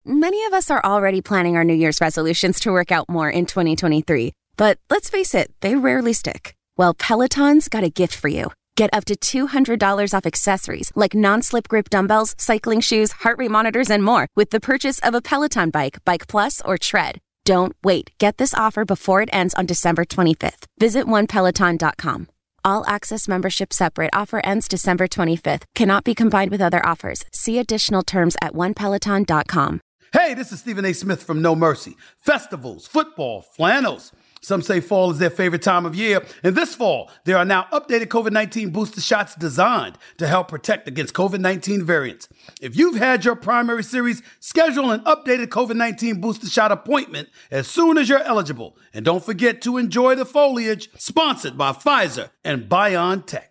Many of us are already planning our New Year's resolutions to work out more in 2023. But let's face it, they rarely stick. Well, Peloton's got a gift for you. Get up to $200 off accessories like non-slip grip dumbbells, cycling shoes, heart rate monitors, and more with the purchase of a Peloton bike, Bike Plus, or Tread. Don't wait. Get this offer before it ends on December 25th. Visit onepeloton.com. All access membership separate. Offer ends December 25th. Cannot be combined with other offers. See additional terms at onepeloton.com. Hey, this is Stephen A. Smith from No Mercy. Festivals, football, flannels. Some say fall is their favorite time of year. And this fall, there are now updated COVID-19 booster shots designed to help protect against COVID-19 variants. If you've had your primary series, schedule an updated COVID-19 booster shot appointment as soon as you're eligible. And don't forget to enjoy the foliage, sponsored by Pfizer and BioNTech.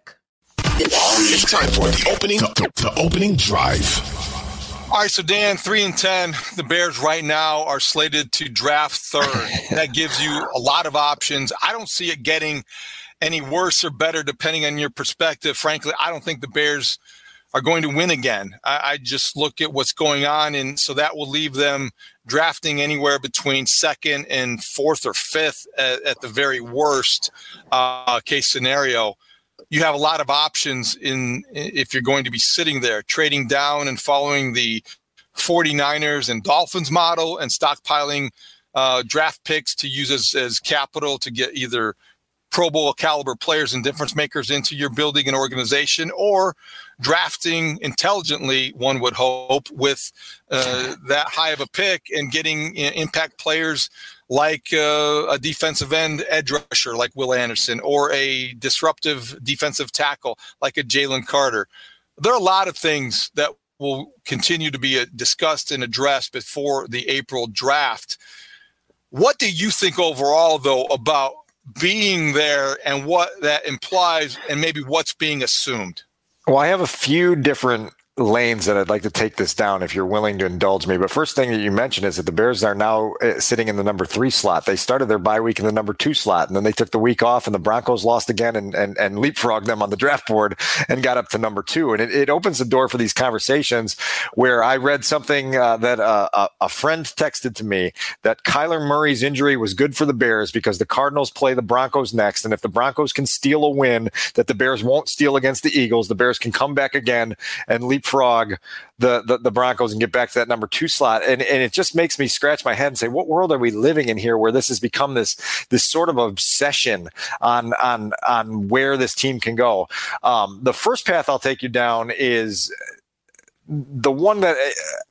It's time for the opening drive. All right, so Dan, 3-10. The Bears right now are slated to draft third. That gives you a lot of options. I don't see it getting any worse or better depending on your perspective. Frankly, I don't think the Bears are going to win again. I just look at what's going on, and so that will leave them drafting anywhere between second and fourth or fifth at the very worst case scenario. You have a lot of options if you're going to be sitting there, trading down and following the 49ers and Dolphins model and stockpiling draft picks to use as capital to get either Pro Bowl caliber players and difference makers into your building and organization, or drafting intelligently, one would hope, with that high of a pick and getting impact players like a defensive end edge rusher like Will Anderson, or a disruptive defensive tackle like a Jalen Carter. There are a lot of things that will continue to be discussed and addressed before the April draft. What do you think overall, though, about being there and what that implies and maybe what's being assumed? Well, I have a few different lanes that I'd like to take this down if you're willing to indulge me. But first thing that you mentioned is that the Bears are now sitting in the number 3 slot. They started their bye week in the number 2 slot, and then they took the week off, and the Broncos lost again and leapfrogged them on the draft board and got up to number 2. And it opens the door for these conversations where I read something that a friend texted to me that Kyler Murray's injury was good for the Bears because the Cardinals play the Broncos next. And if the Broncos can steal a win that the Bears won't steal against the Eagles, the Bears can come back again and leapfrog the Broncos and get back to that number 2 slot. And it just makes me scratch my head and say, what world are we living in here where this has become this sort of obsession on where this team can go? The first path I'll take you down is the one that,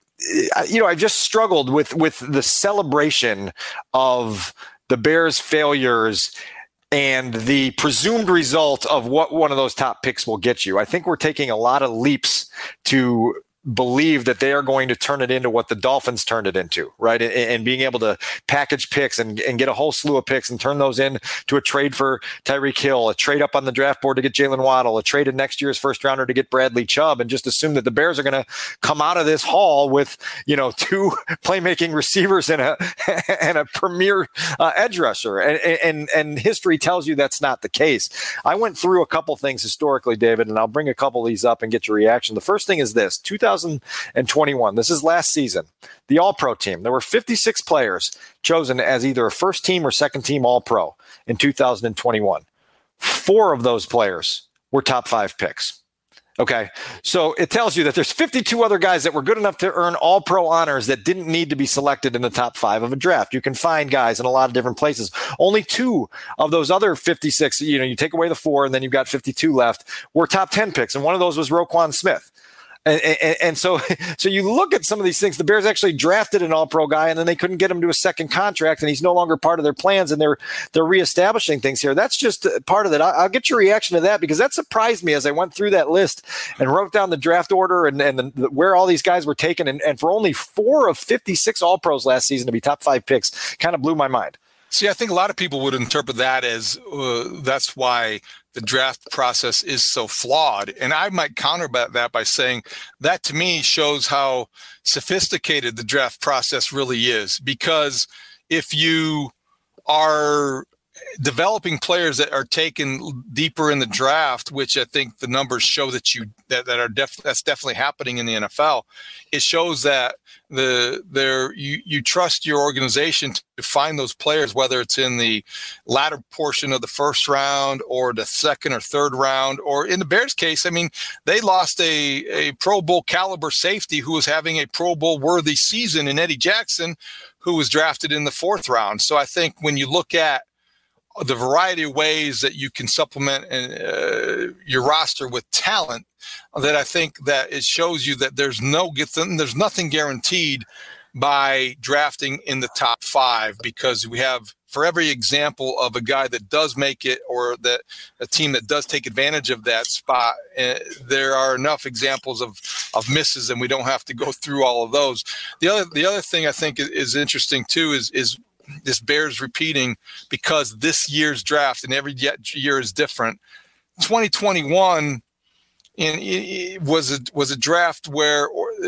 I just struggled with the celebration of the Bears' failures and the presumed result of what one of those top picks will get you. I think we're taking a lot of leaps to believe that they are going to turn it into what the Dolphins turned it into, right? And being able to package picks and get a whole slew of picks and turn those in to a trade for Tyreek Hill, a trade up on the draft board to get Jalen Waddle, a trade in next year's first rounder to get Bradley Chubb, and just assume that the Bears are going to come out of this haul with, 2 playmaking receivers and a premier edge rusher. And history tells you that's not the case. I went through a couple things historically, David, and I'll bring a couple of these up and get your reaction. The first thing is this: 2021. This is last season. The All-Pro team. There were 56 players chosen as either a first team or second team All-Pro in 2021. 4 of those players were top 5 picks. Okay. So it tells you that there's 52 other guys that were good enough to earn All-Pro honors that didn't need to be selected in the top 5 of a draft. You can find guys in a lot of different places. Only 2 of those other 56, you take away the 4 and then you've got 52 left, were top 10 picks. And one of those was Roquan Smith. And so you look at some of these things. The Bears actually drafted an All-Pro guy, and then they couldn't get him to a second contract, and he's no longer part of their plans, and they're reestablishing things here. That's just part of it. I'll get your reaction to that, because that surprised me as I went through that list and wrote down the draft order and where all these guys were taken. And for only 4 of 56 All-Pros last season to be top 5 picks kind of blew my mind. See, I think a lot of people would interpret that as that's why the draft process is so flawed. And I might counter that by saying that, to me, shows how sophisticated the draft process really is. Because if you are developing players that are taken deeper in the draft, which I think the numbers show that's definitely happening in the NFL. It shows that you trust your organization to find those players, whether it's in the latter portion of the first round or the second or third round, or in the Bears case, I mean, they lost a Pro Bowl caliber safety who was having a Pro Bowl worthy season in Eddie Jackson, who was drafted in the fourth round. So I think when you look at the variety of ways that you can supplement your roster with talent, that I think that it shows you that there's nothing guaranteed by drafting in the top 5, because we have, for every example of a guy that does make it or that a team that does take advantage of that spot, there are enough examples of misses, and we don't have to go through all of those. The other thing I think is interesting too is this bears repeating, because this year's draft and every year is different. 2021 was a draft where,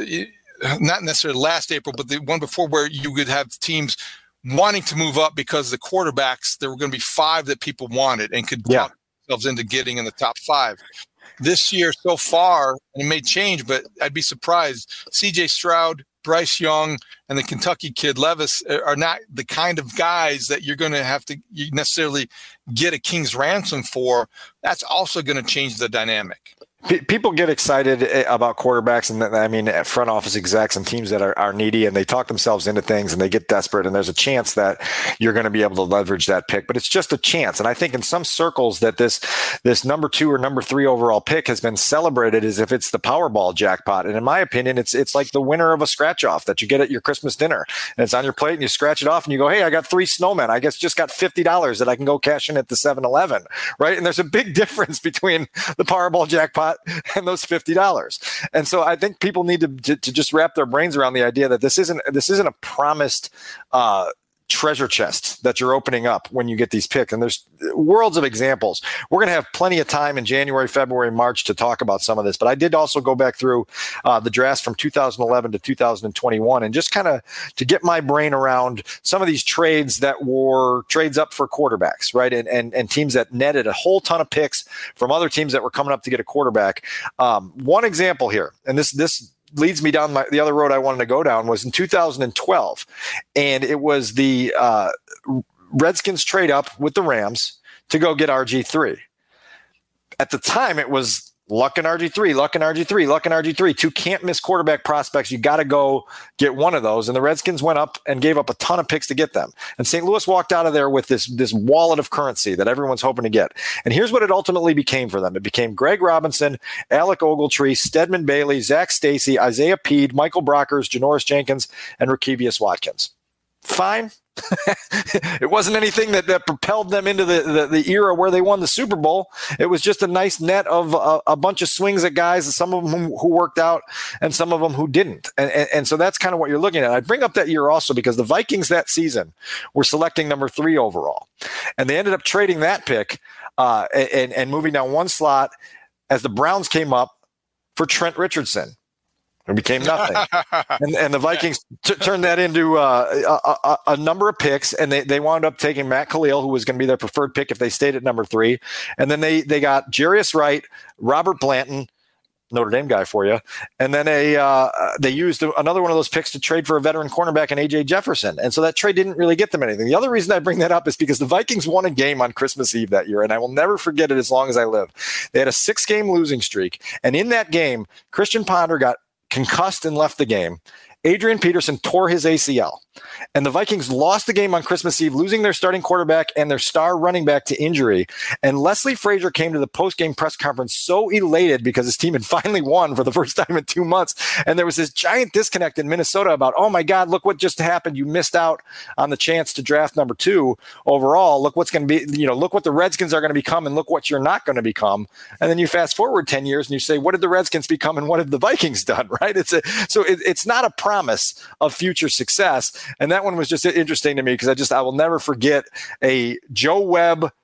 not necessarily last April, but the one before, where you would have teams wanting to move up because the quarterbacks, there were going to be 5 that people wanted and could talk themselves into getting in the top 5. This year so far, and it may change, but I'd be surprised, CJ Stroud, Bryce Young, and the Kentucky kid Levis are not the kind of guys that you're going to have to necessarily get a king's ransom for. That's also going to change the dynamic. People get excited about quarterbacks, and I mean, front office execs and teams that are needy, and they talk themselves into things and they get desperate, and there's a chance that you're going to be able to leverage that pick, but it's just a chance. And I think in some circles that this number 2 or number 3 overall pick has been celebrated as if it's the Powerball jackpot. And in my opinion, it's like the winner of a scratch off that you get at your Christmas dinner, and it's on your plate and you scratch it off and you go, hey, I got 3 snowmen. I guess just got $50 that I can go cash in at the 7-Eleven, right? And there's a big difference between the Powerball jackpot and those $50. And so I think people need to just wrap their brains around the idea that this isn't a promised treasure chest that you're opening up when you get these picks. And there's worlds of examples. We're going to have plenty of time in January, February, March to talk about some of this. But I did also go back through the drafts from 2011 to 2021 and just kind of to get my brain around some of these trades that were trades up for quarterbacks, right? And teams that netted a whole ton of picks from other teams that were coming up to get a quarterback. One example here, and this leads me down the other road I wanted to go down, was in 2012. And it was the Redskins trade up with the Rams to go get RG3. At the time, it was Luck and RG3, Luck and RG3, Luck and RG3, 2 can't miss quarterback prospects. You got to go get one of those. And the Redskins went up and gave up a ton of picks to get them. And St. Louis walked out of there with this wallet of currency that everyone's hoping to get. And here's what it ultimately became for them. It became Greg Robinson, Alec Ogletree, Stedman Bailey, Zach Stacy, Isaiah Peed, Michael Brockers, Janoris Jenkins, and Rakevius Watkins. Fine. It wasn't anything that propelled them into the era where they won the Super Bowl. It was just a nice net of a bunch of swings at guys, some of them who worked out and some of them who didn't. And so that's kind of what you're looking at. I bring up that year also because the Vikings that season were selecting number 3 overall. And they ended up trading that pick and moving down one slot as the Browns came up for Trent Richardson. It became nothing. and the Vikings turned that into a number of picks, and they wound up taking Matt Khalil, who was going to be their preferred pick if they stayed at number 3. And then they got Jarius Wright, Robert Blanton, Notre Dame guy for you. And then they used another one of those picks to trade for a veteran cornerback in A.J. Jefferson. And so that trade didn't really get them anything. The other reason I bring that up is because the Vikings won a game on Christmas Eve that year, and I will never forget it as long as I live. They had a 6-game losing streak, and in that game, Christian Ponder got concussed and left the game. Adrian Peterson tore his ACL. And the Vikings lost the game on Christmas Eve, losing their starting quarterback and their star running back to injury. And Leslie Frazier came to the post-game press conference so elated because his team had finally won for the first time in 2 months. And there was this giant disconnect in Minnesota about, oh my God, look what just happened. You missed out on the chance to draft number 2 overall. Look what's going to be, look what the Redskins are going to become and look what you're not going to become. And then you fast forward 10 years and you say, what did the Redskins become and what have the Vikings done, right? It's not a promise of future success. And that one was just interesting to me because I will never forget a Joe Webb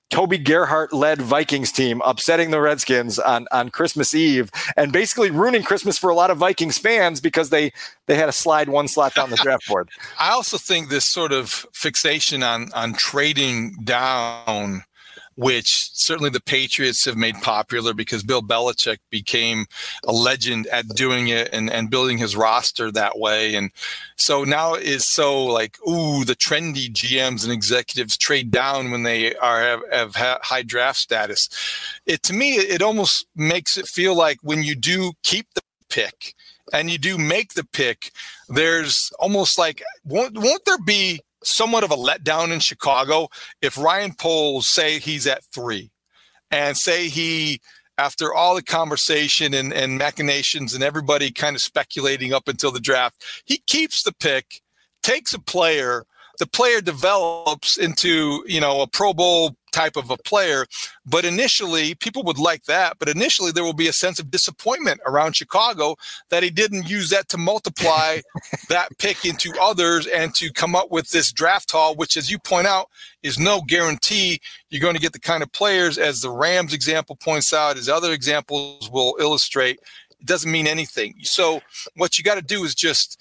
Toby Gerhart-led Vikings team upsetting the Redskins on Christmas Eve and basically ruining Christmas for a lot of Vikings fans because they had to slide one slot down the draft board. I also think this sort of fixation on trading down, which certainly the Patriots have made popular because Bill Belichick became a legend at doing it and building his roster that way. And so now is so like, ooh, the trendy GMs and executives trade down when they have high draft status. To me, it almost makes it feel like when you do keep the pick and you do make the pick, there's almost like, won't there be somewhat of a letdown in Chicago if Ryan Poles, say he's at 3 and say he, after all the conversation and machinations and everybody kind of speculating up until the draft, he keeps the pick, takes a player, the player develops into, a Pro Bowl type of a player. But initially, people would like that. But initially, there will be a sense of disappointment around Chicago that he didn't use that to multiply that pick into others and to come up with this draft haul, which, as you point out, is no guarantee you're going to get the kind of players, as the Rams example points out, as other examples will illustrate. It doesn't mean anything. So what you got to do is just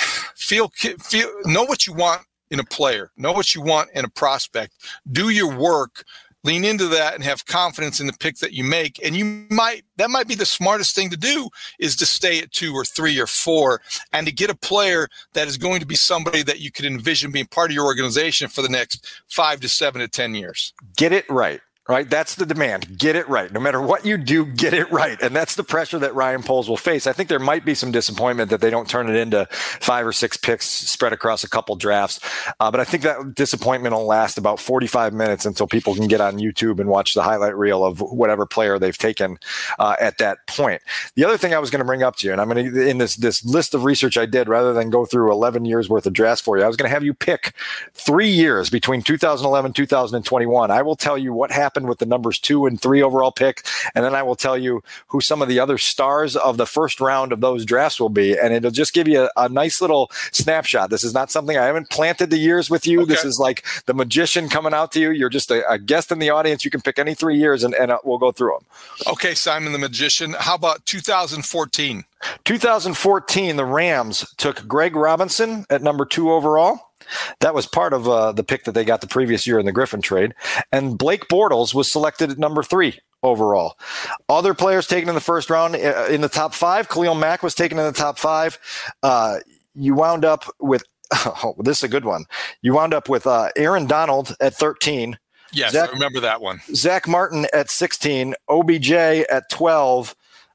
know what you want in a player, know what you want in a prospect, do your work, lean into that and have confidence in the pick that you make. And that might be the smartest thing to do, is to stay at 2 or 3 or 4 and to get a player that is going to be somebody that you could envision being part of your organization for the next 5 to 7 to 10 years. Get it right. Right? That's the demand. Get it right. No matter what you do, get it right. And that's the pressure that Ryan Poles will face. I think there might be some disappointment that they don't turn it into 5 or 6 picks spread across a couple drafts. But I think that disappointment will last about 45 minutes until people can get on YouTube and watch the highlight reel of whatever player they've taken at that point. The other thing I was going to bring up to you, and I'm going to, in this list of research I did, rather than go through 11 years worth of drafts for you, I was going to have you pick 3 years between 2011 and 2021. I will tell you what happened with the numbers 2 and 3 overall pick, and then I will tell you who some of the other stars of the first round of those drafts will be, and it'll just give you a nice little snapshot. This is not something I haven't planted the years with you. Okay. This is like the magician coming out to you. You're just a guest in the audience. You can pick any 3 years, and we'll go through them. Okay, Simon the Magician. How about 2014? 2014, the Rams took Greg Robinson at number 2 overall. That was part of the pick that they got the previous year in the Griffin trade. And Blake Bortles was selected at number 3 overall. Other players taken in the first round in the top 5. Khalil Mack was taken in the top 5. You wound up with, this is a good one. You wound up with Aaron Donald at 13. Yes, I remember that one. Zach Martin at 16. OBJ at 12.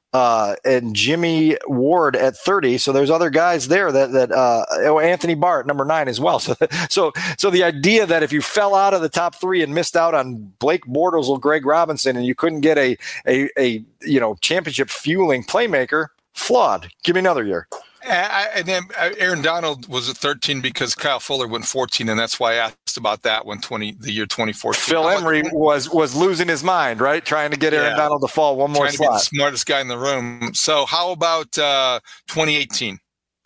And Jimmy Ward at 30. So there's other guys there that Anthony Barr at number 9 as well. So the idea that if you fell out of the top 3 and missed out on Blake Bortles or Greg Robinson and you couldn't get a championship fueling playmaker, flawed. Give me another year. And then Aaron Donald was at 13 because Kyle Fuller went 14, and that's why I asked about that one, the year 2014. Phil Emery was losing his mind, right? Trying to get Aaron Donald to fall one more slot. Trying to be the smartest guy in the room. So how about 2018?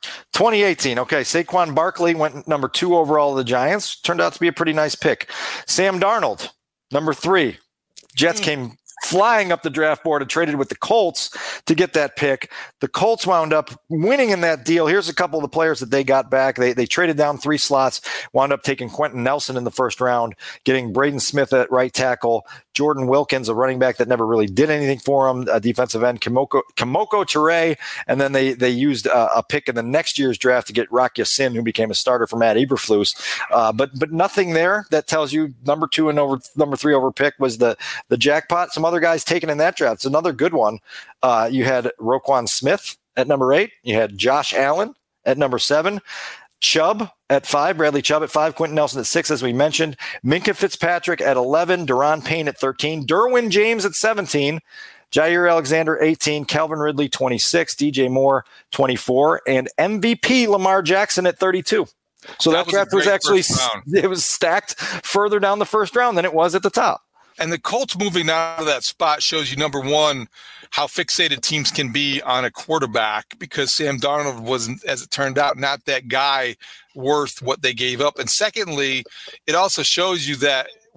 2018, okay. Saquon Barkley went number 2 overall of the Giants. Turned out to be a pretty nice pick. Sam Darnold, number 3. Jets came flying up the draft board and traded with the Colts to get that pick. The Colts wound up winning in that deal. Here's a couple of the players that they got back. They traded down 3 slots, wound up taking Quentin Nelson in the first round, getting Braden Smith at right tackle, Jordan Wilkins, a running back that never really did anything for him, a defensive end, Kimoko Toure, and then they used a pick in the next year's draft to get Rock Ya-Sin, who became a starter for Matt Eberflus. But nothing there that tells you number 2 and number 3 over pick was the jackpot. Some other guys taken in that draft. It's another good one. You had Roquan Smith at number 8. You had Josh Allen at number 7. Chubb at 5, Bradley Chubb at 5, Quentin Nelson at 6, as we mentioned. Minkah Fitzpatrick at 11, Daron Payne at 13, Derwin James at 17, Jair Alexander 18, Calvin Ridley 26, DJ Moore 24, and MVP Lamar Jackson at 32. So that draft was actually it was stacked further down the first round than it was at the top. And the Colts moving out of that spot shows you, number one, how fixated teams can be on a quarterback, because Sam Darnold was, as it turned out, not that guy worth what they gave up. And secondly, it also shows you that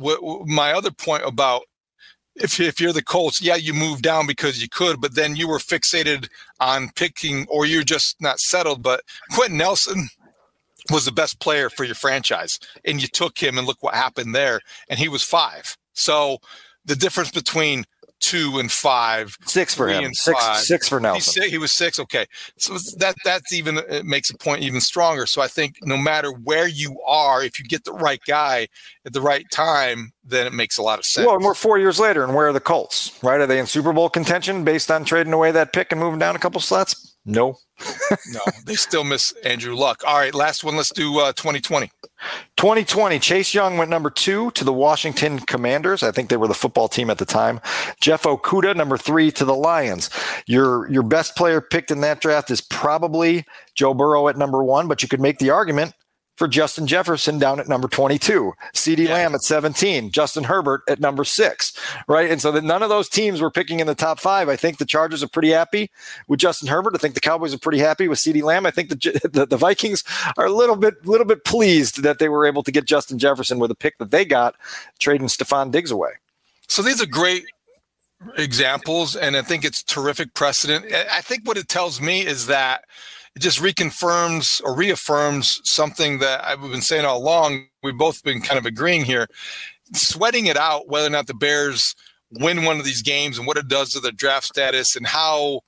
my other point about if you're the Colts, yeah, you moved down because you could, but then you were fixated on picking, or you're just not settled. But Quentin Nelson was the best player for your franchise, and you took him, and look what happened there. And he was 5. So the difference between 2 and 5, 6 for him, 6 for Nelson. He was 6. Okay, so that's even, it makes a point even stronger. So I think no matter where you are, if you get the right guy at the right time, then it makes a lot of sense. Well, and we're 4 years later, and where are the Colts? Right? Are they in Super Bowl contention based on trading away that pick and moving down a couple slots? No. No, they still miss Andrew Luck. All right, last one. Let's do 2020. 2020, Chase Young went number 2 to the Washington Commanders. I think they were the football team at the time. Jeff Okudah, number 3 to the Lions. Your best player picked in that draft is probably Joe Burrow at number 1, but you could make the argument for Justin Jefferson down at number 22, CeeDee Lamb at 17, Justin Herbert at number 6, right? And so that none of those teams were picking in the top 5. I think the Chargers are pretty happy with Justin Herbert. I think the Cowboys are pretty happy with CeeDee Lamb. I think the Vikings are a little bit pleased that they were able to get Justin Jefferson with a pick that they got, trading Stephon Diggs away. So these are great examples, and I think it's terrific precedent. I think what it tells me is that it just reconfirms or reaffirms something that I've been saying all along. We've both been kind of agreeing here, sweating it out, whether or not the Bears win one of these games and what it does to their draft status and how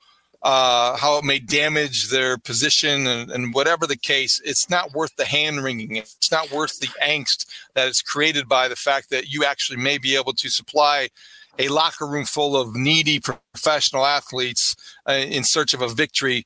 it may damage their position and whatever the case. It's not worth the hand-wringing. It's not worth the angst that is created by the fact that you actually may be able to supply a locker room full of needy professional athletes in search of a victory,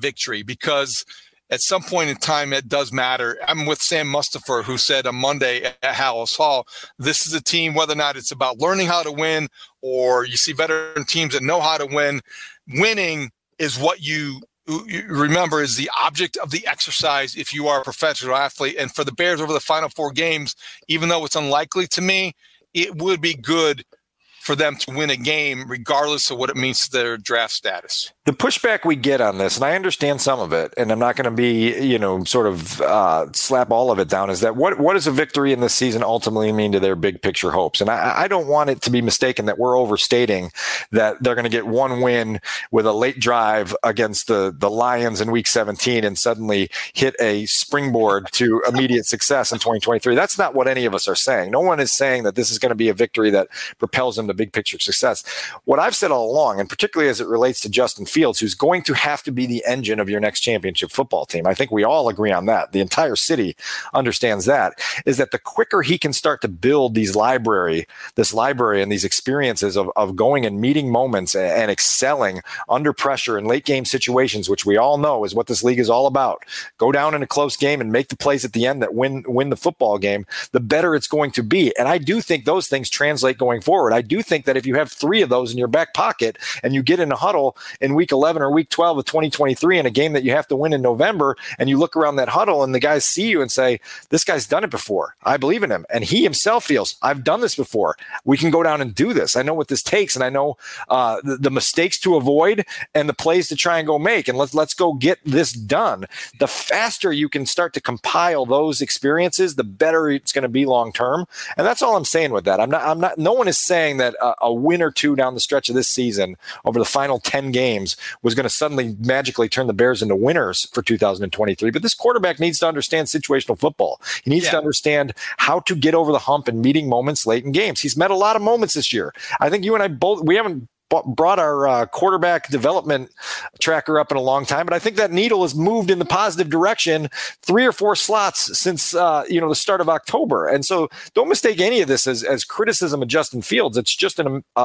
because at some point in time, it does matter. I'm with Sam Mustipher, who said on Monday at Hallis Hall, this is a team, whether or not it's about learning how to win or you see veteran teams that know how to win. Winning is what you remember is the object of the exercise if you are a professional athlete. And for the Bears over the final 4 games, even though it's unlikely to me, it would be good for them to win a game, regardless of what it means to their draft status. The pushback we get on this, and I understand some of it, and I'm not going to be, sort of slap all of it down, is that what does a victory in this season ultimately mean to their big picture hopes? And I don't want it to be mistaken that we're overstating that they're going to get one win with a late drive against the Lions in week 17 and suddenly hit a springboard to immediate success in 2023. That's not what any of us are saying. No one is saying that this is going to be a victory that propels them to big picture success. What I've said all along, and particularly as it relates to Justin Fields, who's going to have to be the engine of your next championship football team, I think we all agree on that. The entire city understands that, is that the quicker he can start to build this library and these experiences of going and meeting moments and excelling under pressure in late game situations, which we all know is what this league is all about. Go down in a close game and make the plays at the end that win the football game, the better it's going to be. And I do think those things translate going forward. I do think that if you have 3 of those in your back pocket and you get in a huddle in week 11 or week 12 of 2023 in a game that you have to win in November, and you look around that huddle and the guys see you and say, this guy's done it before. I believe in him. And he himself feels, I've done this before. We can go down and do this. I know what this takes, and I know the mistakes to avoid and the plays to try and go make, and let's go get this done. The faster you can start to compile those experiences, the better it's going to be long term. And that's all I'm saying with that. I'm not. No one is saying that a win or 2 down the stretch of this season over the final 10 games was going to suddenly magically turn the Bears into winners for 2023. But this quarterback needs to understand situational football. He needs to understand how to get over the hump in meeting moments late in games. He's met a lot of moments this year. I think you and I both, we haven't brought our quarterback development tracker up in a long time, but I think that needle has moved in the positive direction 3 or 4 slots since the start of October. And so don't mistake any of this as criticism of Justin Fields. It's just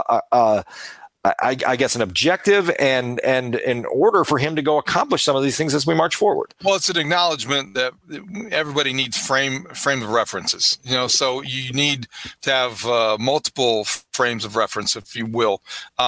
I guess an objective and in order for him to go accomplish some of these things as we march forward. Well, it's an acknowledgement that everybody needs frame of references, so you need to have multiple frames of reference, if you will.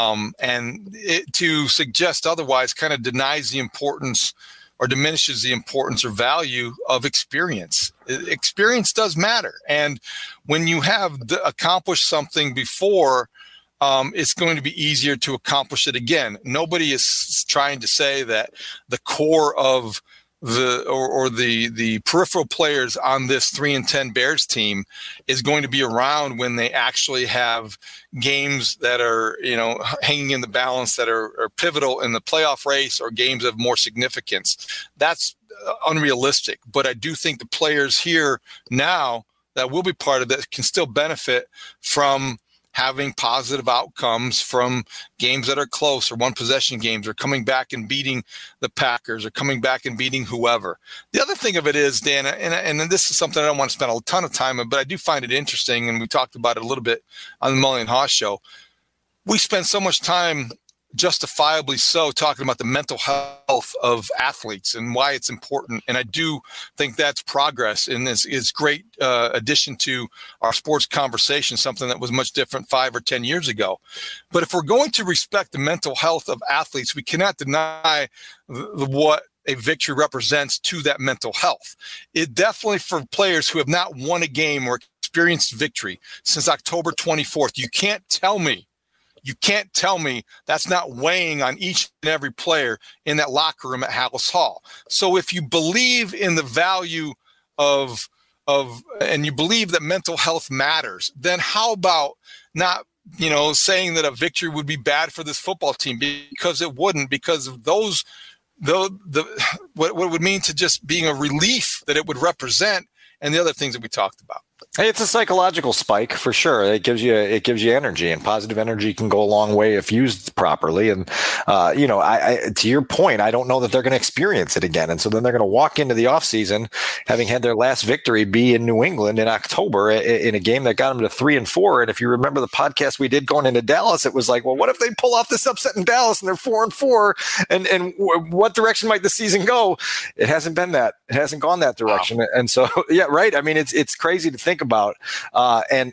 To suggest otherwise kind of denies the importance or diminishes the importance or value of experience. Experience does matter. And when you have accomplished something before, it's going to be easier to accomplish it again. Nobody is trying to say that the core of the peripheral players on this 3-10 Bears team is going to be around when they actually have games that are, hanging in the balance, that are pivotal in the playoff race, or games of more significance. That's unrealistic. But I do think the players here now that will be part of it can still benefit from having positive outcomes from games that are close, or one possession games, or coming back and beating the Packers, or coming back and beating whoever. The other thing of it is, Dan, and this is something I don't want to spend a ton of time on, but I do find it interesting, and we talked about it a little bit on the Mully and Haw show. We spend so much time, justifiably so, talking about the mental health of athletes and why it's important. And I do think that's progress, and is great addition to our sports conversation, something that was much different 5 or 10 years ago. But if we're going to respect the mental health of athletes, we cannot deny what a victory represents to that mental health. It definitely, for players who have not won a game or experienced victory since October 24th, you can't tell me that's not weighing on each and every player in that locker room at Halas Hall. So if you believe in the value of and you believe that mental health matters, then how about not, saying that a victory would be bad for this football team? Because it wouldn't, because of what it would mean to just being a relief that it would represent, and the other things that we talked about. Hey, it's a psychological spike for sure. It gives you energy, and positive energy can go a long way if used properly. And I to your point, I don't know that they're going to experience it again. And so then they're going to walk into the offseason having had their last victory be in New England in October in a game that got them to 3-4. And if you remember the podcast we did going into Dallas, it was like, well, what if they pull off this upset in Dallas and they're 4-4? And what direction might the season go? It hasn't been that. It hasn't gone that direction. Wow. And so, yeah, right. I mean, it's crazy to think about. And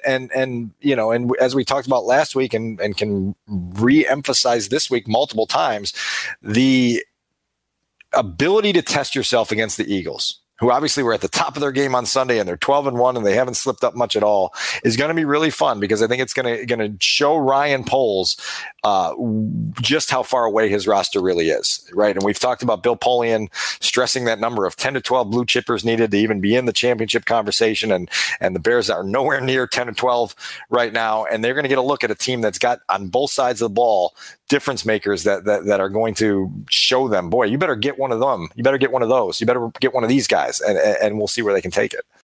as we talked about last week and can re-emphasize this week multiple times, the ability to test yourself against the Eagles, who obviously were at the top of their game on Sunday, and they're 12-1 and they haven't slipped up much at all, is going to be really fun, because I think it's going to show Ryan Poles just how far away his roster really is, right? And we've talked about Bill Polian stressing that number of 10 to 12 blue chippers needed to even be in the championship conversation, and the Bears are nowhere near 10 to 12 right now, and they're going to get a look at a team that's got on both sides of the ball difference makers that are going to show them, boy, you better get one of them. You better get one of those. You better get one of these guys, and we'll see where they can take it.